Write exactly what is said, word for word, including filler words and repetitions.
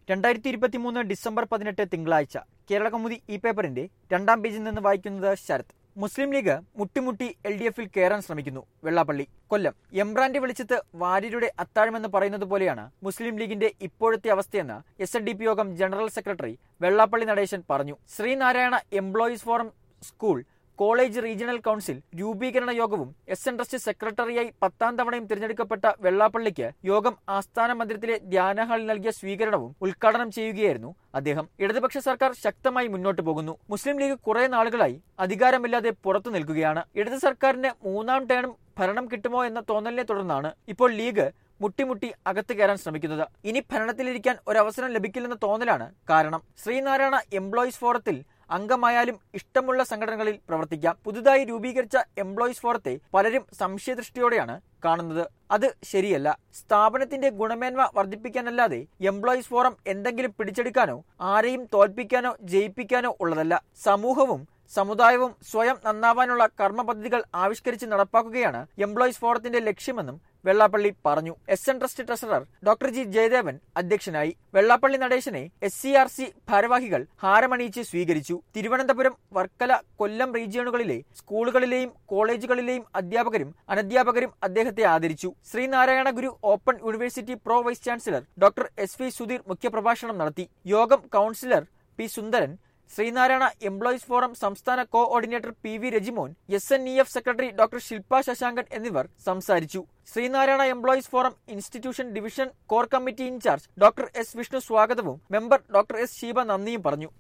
രണ്ടായിരത്തി ഇരുപത്തിമൂന്ന് ഡിസംബർ പതിനെട്ട് തിങ്കളാഴ്ച കേരളകൗമുദി ഈ പേപ്പറിന്റെ രണ്ടാം പേജിൽ നിന്ന് വായിക്കുന്നത് ശരത്. മുസ്ലിം ലീഗ് മുട്ടിമുട്ടി എൽ ഡി എഫിൽ കയറാൻ ശ്രമിക്കുന്നു. വെള്ളാപ്പള്ളി. കൊല്ലം. എംബ്രാന്റെ വെളിച്ചത്ത് വാര്യരുടെ അത്താഴമെന്ന് പറയുന്നത് പോലെയാണ് മുസ്ലിം ലീഗിന്റെ ഇപ്പോഴത്തെ അവസ്ഥയെന്ന് S N D P Yogam general secretary Vellappally Natesan പറഞ്ഞു. Sreenarayana employees forum school college regional council രൂപീകരണ യോഗവും എസ് എൻ ട്രസ്റ്റ് സെക്രട്ടറിയായി പത്താം തവണയും തിരഞ്ഞെടുക്കപ്പെട്ട വെള്ളാപ്പള്ളിക്ക് യോഗം ആസ്ഥാന മന്ദിരത്തിലെ ധ്യാന ഹാളിൽ നൽകിയ സ്വീകരണവും ഉദ്ഘാടനം ചെയ്യുകയായിരുന്നു അദ്ദേഹം. ഇടതുപക്ഷ സർക്കാർ ശക്തമായി മുന്നോട്ട് പോകുന്നു. മുസ്ലിം ലീഗ് കുറെ നാളുകളായി അധികാരമില്ലാതെ പുറത്തു നിൽക്കുകയാണ്. ഇടത് സർക്കാരിന് മൂന്നാം ടേണും ഭരണം കിട്ടുമോ എന്ന തോന്നലിനെ തുടർന്നാണ് ഇപ്പോൾ ലീഗ് മുട്ടിമുട്ടി അകത്ത് കയറാൻ ശ്രമിക്കുന്നത്. ഇനി ഭരണത്തിലിരിക്കാൻ ഒരവസരം ലഭിക്കില്ലെന്ന തോന്നലാണ് കാരണം. ശ്രീനാരായണ എംപ്ലോയീസ് ഫോറത്തിൽ അംഗമായാലും ഇഷ്ടമുള്ള സംഘടനകളിൽ പ്രവർത്തിക്കാം. പുതുതായി രൂപീകരിച്ച എംപ്ലോയീസ് ഫോറത്തെ പലരും സംശയദൃഷ്ടിയോടെയാണ് കാണുന്നത്. അത് ശരിയല്ല. സ്ഥാപനത്തിന്റെ ഗുണമേന്മ വർദ്ധിപ്പിക്കാനല്ലാതെ എംപ്ലോയീസ് ഫോറം എന്തെങ്കിലും പിടിച്ചെടുക്കാനോ ആരെയും തോൽപ്പിക്കാനോ ജയിപ്പിക്കാനോ ഉള്ളതല്ല. സമൂഹവും സമുദായവും സ്വയം നന്നാവാനുള്ള കർമ്മ പദ്ധതികൾ ആവിഷ്കരിച്ച് നടപ്പാക്കുകയാണ് എംപ്ലോയീസ് ഫോറത്തിന്റെ ലക്ഷ്യമെന്നും വെള്ളാപ്പള്ളി പറഞ്ഞു. S N trust treasurer doctor G Jayadevan അധ്യക്ഷനായി. വെള്ളാപ്പള്ളി നടേശനെ എസ് സി ആർ സി ഭാരവാഹികൾ ഹാരമണിയിച്ച് സ്വീകരിച്ചു. തിരുവനന്തപുരം, വർക്കല, കൊല്ലം റീജിയണുകളിലെ സ്കൂളുകളിലെയും കോളേജുകളിലെയും അധ്യാപകരും അനധ്യാപകരും അദ്ദേഹത്തെ ആദരിച്ചു. Sreenarayana Guru open university pro vice chancellor doctor S V Sudheer മുഖ്യപ്രഭാഷണം നടത്തി. Yogam councillor P Sundaran, Sreenarayana employees forum സംസ്ഥാന coordinator P V Rajimon, S N E F secretary doctor Shilpa Sasankan എന്നിവർ സംസാരിച്ചു. Sreenarayana employees forum institution division core committee in charge doctor S Vishnu സ്വാഗതവും member doctor S Sheeba നന്ദിയും പറഞ്ഞു.